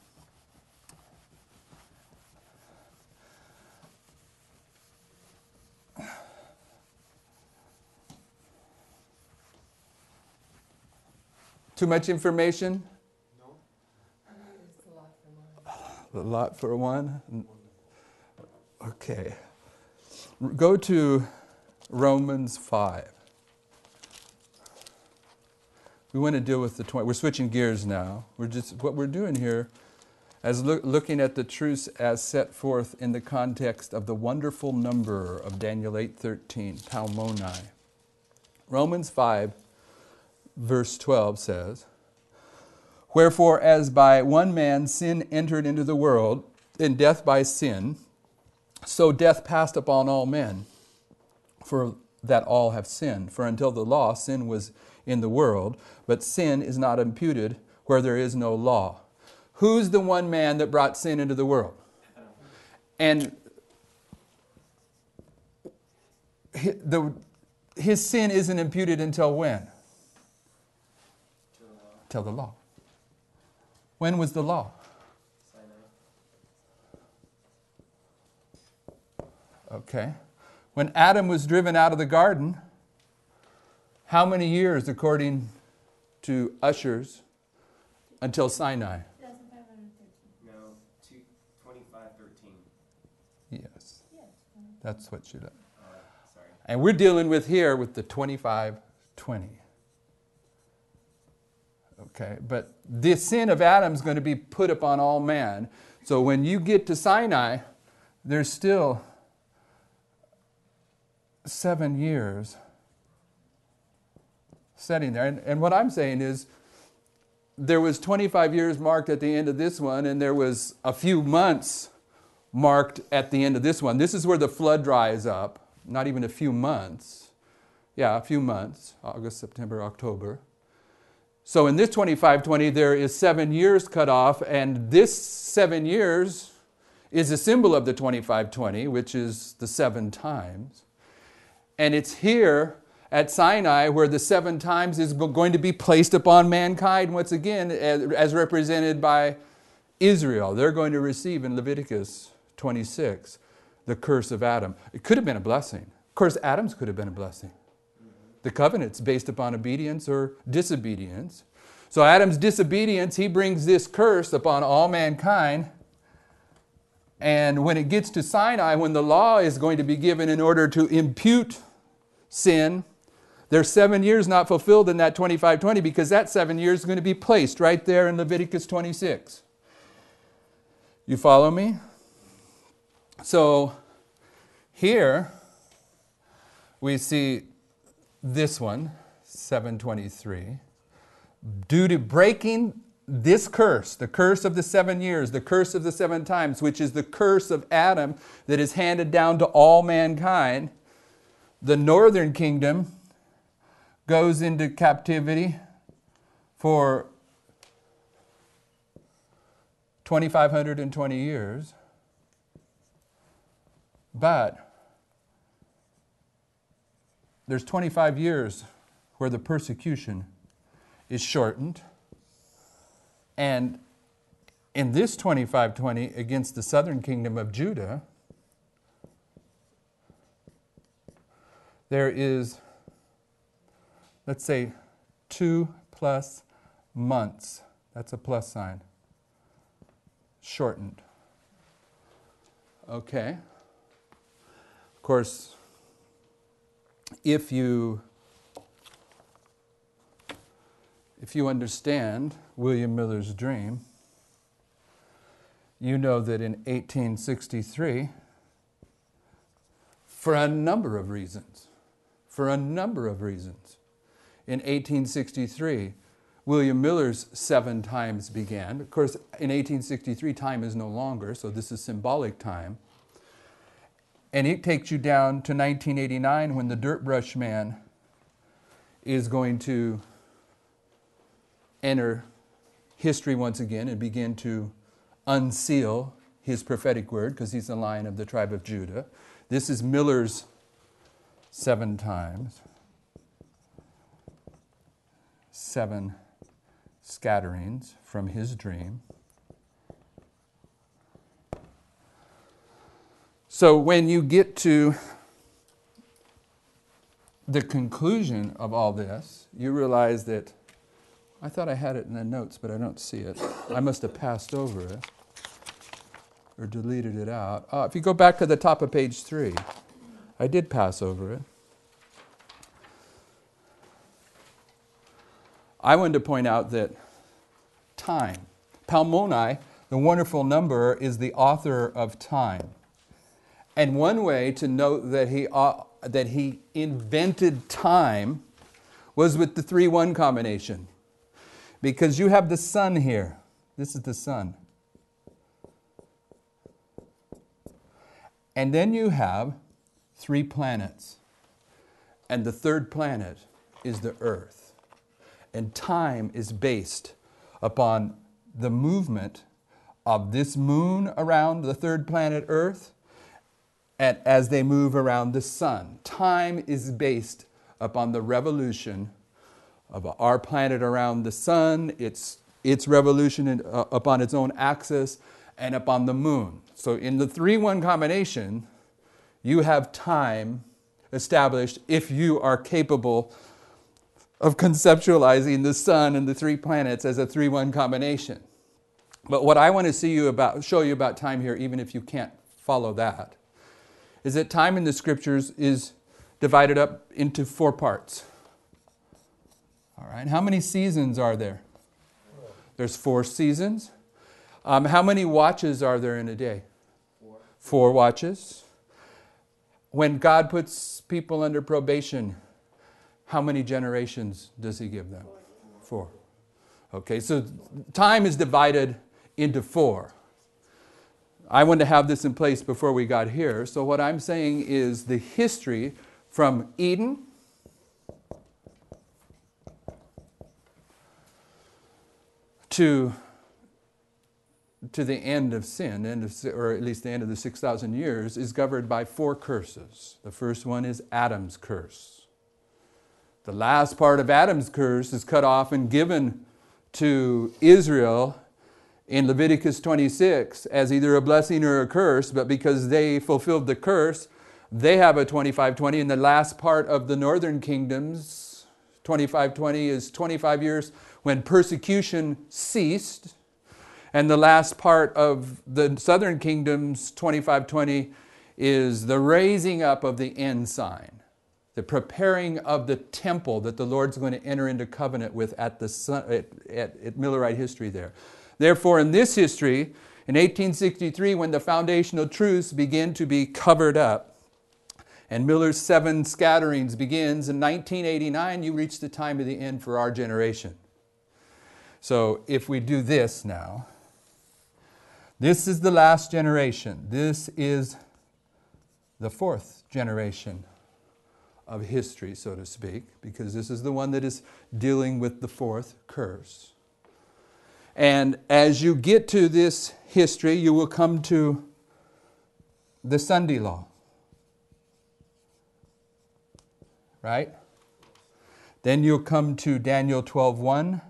Too much information? No. It's a lot for one. A lot for one? Okay. Go to Romans 5. We want to deal with the 20. We're switching gears now. What we're doing here as looking at the truths as set forth in the context of the wonderful number of Daniel 8:13, Palmoni. Romans 5, verse 12 says, Wherefore, as by one man sin entered into the world, and death by sin, so death passed upon all men, for that all have sinned. For until the law, sin was in the world, but sin is not imputed where there is no law. Who's the one man that brought sin into the world? And his sin isn't imputed until when? Till the law. When was the law? Okay. When Adam was driven out of the garden, how many years, according to ushers, until Sinai? 2513. No, 2513. Yes. That's what you did. Sorry. And we're dealing with here with the 2520. Okay, but the sin of Adam is going to be put upon all man. So when you get to Sinai, there's still 7 years setting there. And what I'm saying is there was 25 years marked at the end of this one, and there was a few months marked at the end of this one. This is where the flood dries up. Not even a few months. Yeah, a few months. August, September, October. So in this 2520, there is 7 years cut off, and this 7 years is a symbol of the 2520, which is the 7 times. And it's here at Sinai where the 7 times is going to be placed upon mankind once again, as represented by Israel. They're going to receive in Leviticus 26 the curse of Adam. It could have been a blessing. Of course, Adam's could have been a blessing. The covenant's based upon obedience or disobedience. So Adam's disobedience, he brings this curse upon all mankind. And when it gets to Sinai, when the law is going to be given in order to impute sin, there's 7 years not fulfilled in that 25:20 because that 7 years is going to be placed right there in Leviticus 26. You follow me? So here we see this one, 7:23. Due to breaking this curse, the curse of the 7 years, the curse of the 7 times, which is the curse of Adam that is handed down to all mankind, the northern kingdom goes into captivity for 2,520 years. But there's 25 years where the persecution is shortened. And in this 25:20 against the southern kingdom of Judah, there is, let's say, 2+ months. That's a plus sign. Shortened. Okay. Of course, if you understand William Miller's dream, you know that in 1863, for a number of reasons, in 1863, William Miller's 7 times began. Of course, in 1863, time is no longer, so this is symbolic time. And it takes you down to 1989 when the Dirt Brush Man is going to enter history once again and begin to unseal his prophetic word because he's the Lion of the tribe of Judah. This is Miller's 7 times. 7 scatterings from his dream. So when you get to the conclusion of all this, you realize that I thought I had it in the notes, but I don't see it. I must have passed over it or deleted it out. If you go back to the top of page 3, I did pass over it. I wanted to point out that time, Palmoni, the wonderful number, is the author of time. And one way to note that he invented time was with the 3-1 combination. Because you have the sun here. This is the sun. And then you have 3 planets. And the 3rd planet is the earth. And time is based upon the movement of this moon around the 3rd planet Earth and as they move around the sun. Time is based upon the revolution of our planet around the sun, its revolution upon its own axis, and upon the moon. So in the 3-1 combination, you have time established if you are capable of conceptualizing the sun and the 3 planets as a 3-1 combination. But what I want to show you about time here, even if you can't follow that, is that time in the scriptures is divided up into 4 parts. All right, how many seasons are there? There's 4 seasons. How many watches are there in a day? 4 watches. When God puts people under probation, how many generations does He give them? 4. Okay, so time is divided into 4. I wanted to have this in place before we got here. So what I'm saying is the history from Eden to the end of sin, or at least the end of the 6,000 years, is governed by 4 curses. The first one is Adam's curse. The last part of Adam's curse is cut off and given to Israel in Leviticus 26 as either a blessing or a curse, but because they fulfilled the curse, they have a 25:20. And the last part of the northern kingdoms, 25:20, is 25 years when persecution ceased. And the last part of the southern kingdom's 2520 is the raising up of the end sign, the preparing of the temple that the Lord's going to enter into covenant with at Millerite history there. Therefore, in this history, in 1863, when the foundational truths begin to be covered up, and Miller's 7 scatterings begins, in 1989, you reach the time of the end for our generation. So if we do this now, this is the last generation. This is the 4th generation of history, so to speak, because this is the one that is dealing with the 4th curse. And as you get to this history, you will come to the Sunday law. Right? Then you'll come to Daniel 12:1,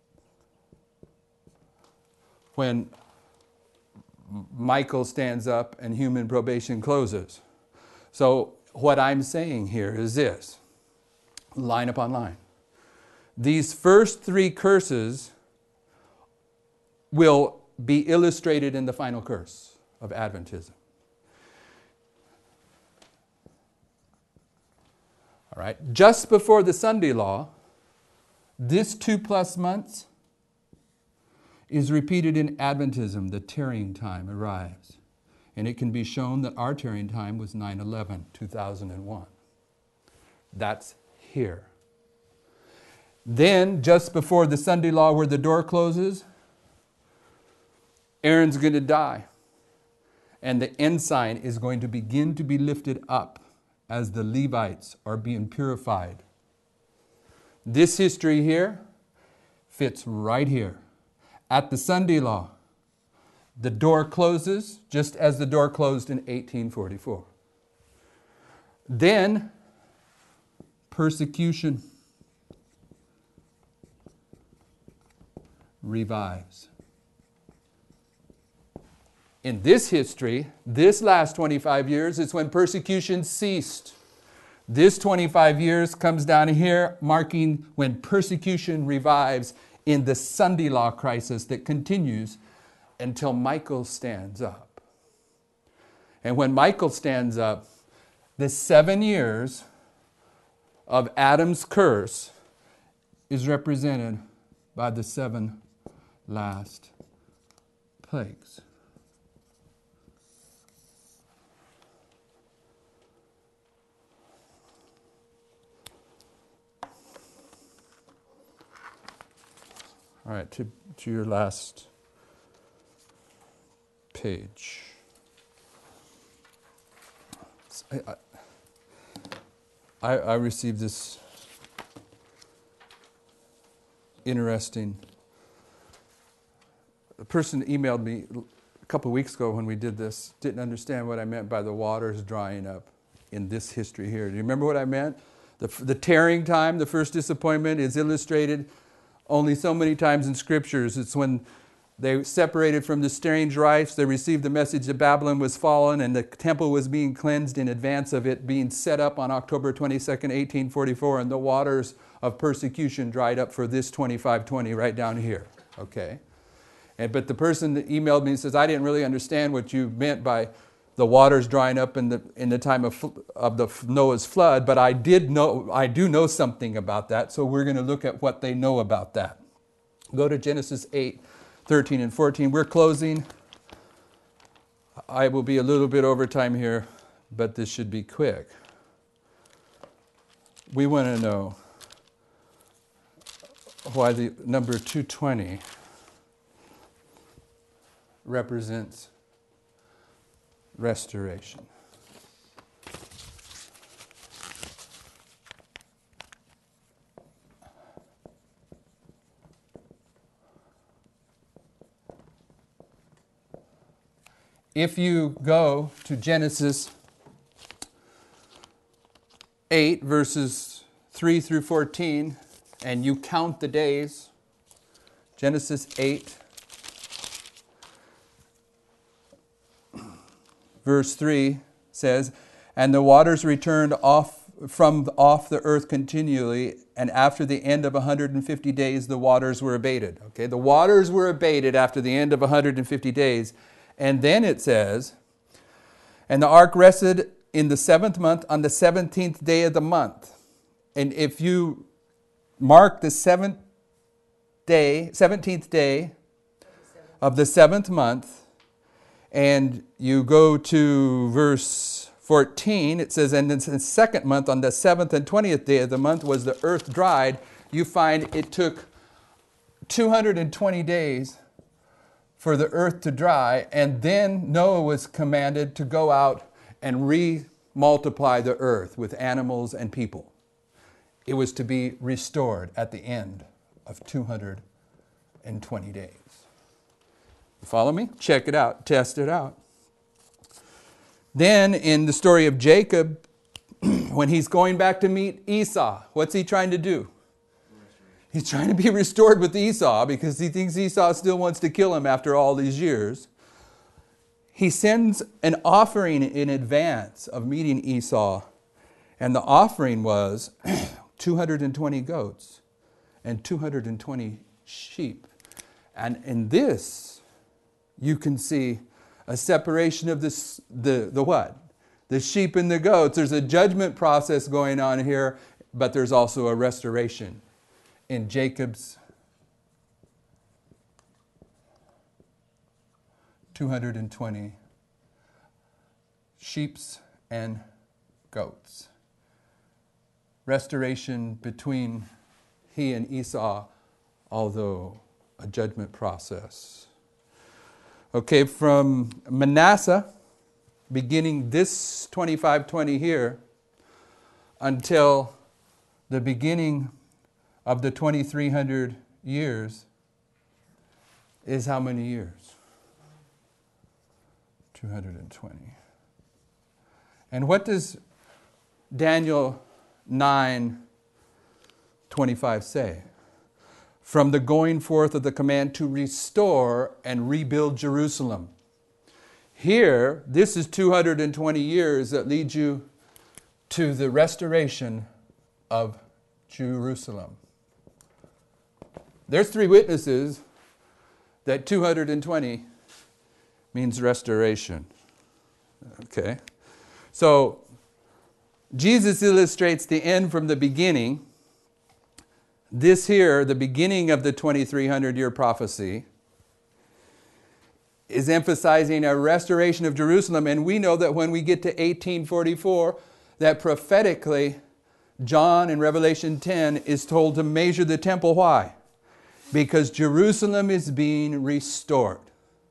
when Michael stands up and human probation closes. So what I'm saying here is this, line upon line. These first 3 curses will be illustrated in the final curse of Adventism. All right, just before the Sunday law, this 2+ months is repeated in Adventism. The tarrying time arrives. And it can be shown that our tarrying time was 9/11/2001. That's here. Then, just before the Sunday law where the door closes, Aaron's going to die. And the ensign is going to begin to be lifted up as the Levites are being purified. This history here fits right here. At the Sunday law, the door closes just as the door closed in 1844. Then, persecution revives. In this history, this last 25 years is when persecution ceased. This 25 years comes down here, marking when persecution revives in the Sunday law crisis that continues until Michael stands up. And when Michael stands up, the 7 years of Adam's curse is represented by the 7 last plagues. All right, to your last page. I received this interesting. A person emailed me a couple of weeks ago when we did this, didn't understand what I meant by the waters drying up in this history here. Do you remember what I meant? The tarrying time, the first disappointment, is illustrated only so many times in scriptures. It's when they separated from the strange rites, they received the message that Babylon was fallen and the temple was being cleansed in advance of it being set up on October 22nd, 1844, and the waters of persecution dried up for this 2520 right down here. Okay? But the person that emailed me says, I didn't really understand what you meant by the waters drying up in the time of the Noah's flood, but I do know something about that, so we're going to look at what they know about that. Go to Genesis 8, 13 and 14. We're closing. I will be a little bit over time here, but this should be quick. We want to know why the number 220 represents restoration. If you go to Genesis 8, verses 3 through 14, and you count the days, Genesis 8, verse 3 says, and the waters returned off from off the earth continually, and after the end of 150 days, the waters were abated. Okay, the waters were abated after the end of 150 days. And then it says, and the ark rested in the 7th month on the 17th day of the month. And if you mark the 17th day of the 7th month, and you go to verse 14, it says, and in the 2nd month, on the 7th and 20th day of the month, was the earth dried. You find it took 220 days for the earth to dry, and then Noah was commanded to go out and re-multiply the earth with animals and people. It was to be restored at the end of 220 days. You follow me? Check it out. Test it out. Then in the story of Jacob, when he's going back to meet Esau, what's he trying to do? He's trying to be restored with Esau because he thinks Esau still wants to kill him after all these years. He sends an offering in advance of meeting Esau, and the offering was 220 goats and 220 sheep. And in this, you can see a separation of the what? The sheep and the goats. There's a judgment process going on here, but there's also a restoration in Jacob's 220 sheeps and goats. Restoration between he and Esau, although a judgment process. Okay, from Manasseh, beginning this 25:20 here, until the beginning of the 2300 years, is how many years? 220. And what does Daniel 9:25 say? From the going forth of the command to restore and rebuild Jerusalem. Here, this is 220 years that leads you to the restoration of Jerusalem. There's 3 witnesses that 220 means restoration. Okay. So, Jesus illustrates the end from the beginning. This here, the beginning of the 2300-year prophecy, is emphasizing a restoration of Jerusalem. And we know that when we get to 1844, that prophetically, John in Revelation 10 is told to measure the temple. Why? Because Jerusalem is being restored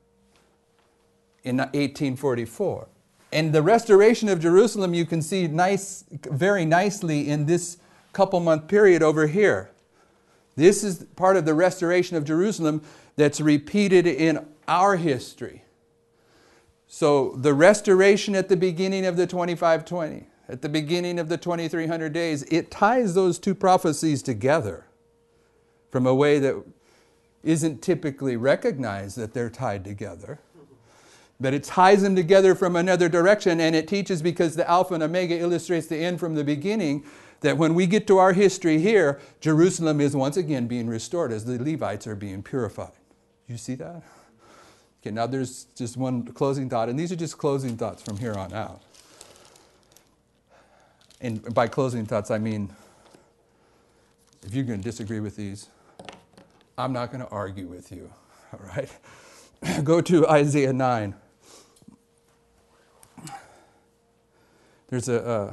in 1844. And the restoration of Jerusalem you can see very nicely in this couple-month period over here. This is part of the restoration of Jerusalem that's repeated in our history. So the restoration at the beginning of the 2520, at the beginning of the 2300 days, it ties those 2 prophecies together from a way that isn't typically recognized that they're tied together. But it ties them together from another direction, and it teaches, because the Alpha and Omega illustrates the end from the beginning, that when we get to our history here, Jerusalem is once again being restored as the Levites are being purified. You see that? Okay, now there's just one closing thought, and these are just closing thoughts from here on out. And by closing thoughts, I mean, if you're going to disagree with these, I'm not going to argue with you, all right? Go to Isaiah 9. There's a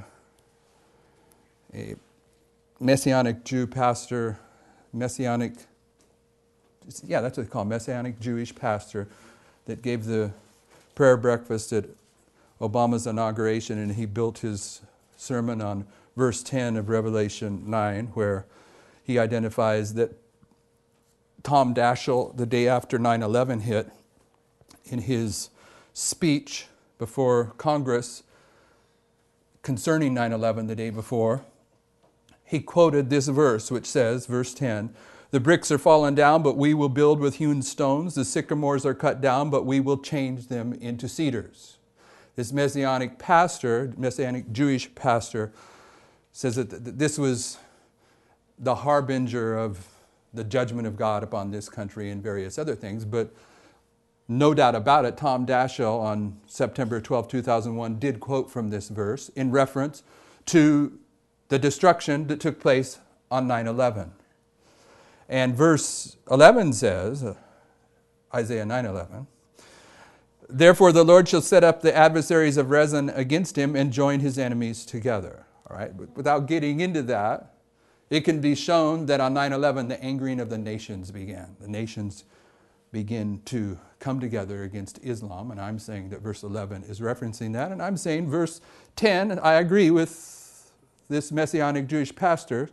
Messianic Jew pastor, that's what they call him, Messianic Jewish pastor, that gave the prayer breakfast at Obama's inauguration, and he built his sermon on verse 10 of Revelation 9, where he identifies that Tom Daschle, the day after 9/11 hit, in his speech before Congress concerning 9/11 the day before, he quoted this verse, which says, verse 10, "The bricks are fallen down, but we will build with hewn stones. The sycamores are cut down, but we will change them into cedars." This Messianic pastor, Messianic Jewish pastor, says that this was the harbinger of the judgment of God upon this country and various other things. But no doubt about it, Tom Daschle on September 12, 2001 did quote from this verse in reference to the destruction that took place on 9/11. And verse 11 says, Isaiah 9:11, therefore the Lord shall set up the adversaries of Rezin against him and join his enemies together. All right, but without getting into that, it can be shown that on 9/11 the angering of the nations began. The nations begin to come together against Islam, and I'm saying that verse 11 is referencing that, and I'm saying verse 10, and I agree with this Messianic Jewish pastor,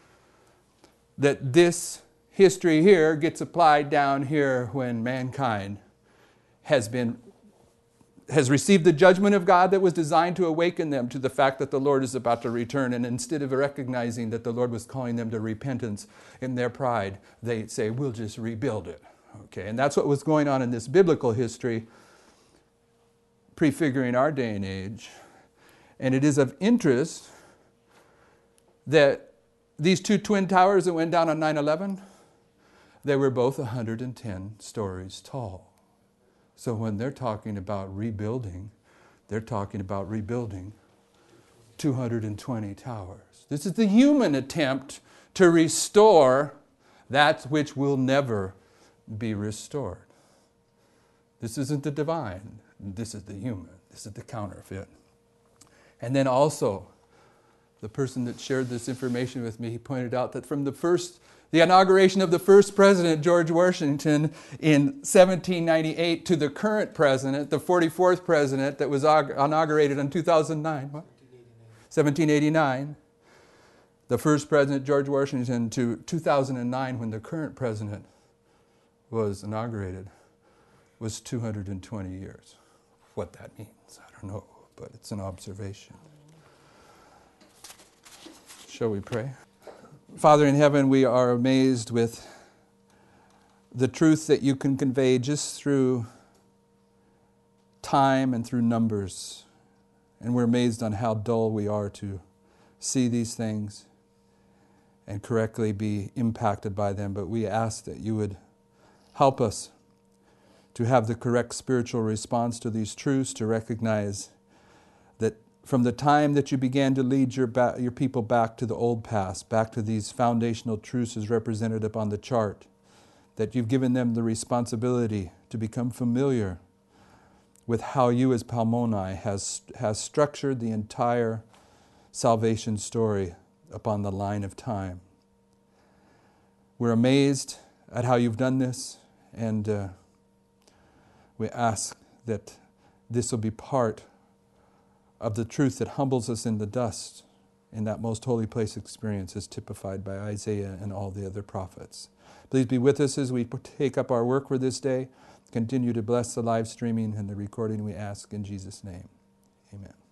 that this history here gets applied down here when mankind has received the judgment of God that was designed to awaken them to the fact that the Lord is about to return. And instead of recognizing that the Lord was calling them to repentance in their pride, they say, we'll just rebuild it. Okay, and that's what was going on in this biblical history, prefiguring our day and age. And it is of interest that these two twin towers that went down on 9/11, they were both 110 stories tall. So when they're talking about rebuilding, they're talking about rebuilding 220 towers. This is the human attempt to restore that which will never be restored. This isn't the divine. This is the human. This is the counterfeit. And then also, the person that shared this information with me, he pointed out that from the inauguration of the first president, George Washington, in 1798 to the current president, the 44th president that was inaugurated in 2009, what? 1789. The first president, George Washington, to 2009, when the current president was inaugurated, was 220 years. What that means, I don't know, but it's an observation. Shall we pray? Father in heaven, we are amazed with the truth that you can convey just through time and through numbers. And we're amazed on how dull we are to see these things and correctly be impacted by them. But we ask that you would help us to have the correct spiritual response to these truths, to recognize that from the time that you began to lead your people back to the old past, back to these foundational truths as represented upon the chart, that you've given them the responsibility to become familiar with how you as Palmoni has structured the entire salvation story upon the line of time. We're amazed at how you've done this, and we ask that this will be part of the truth that humbles us in the dust in that most holy place experience as typified by Isaiah and all the other prophets. Please be with us as we take up our work for this day. Continue to bless the live streaming and the recording, we ask in Jesus' name. Amen.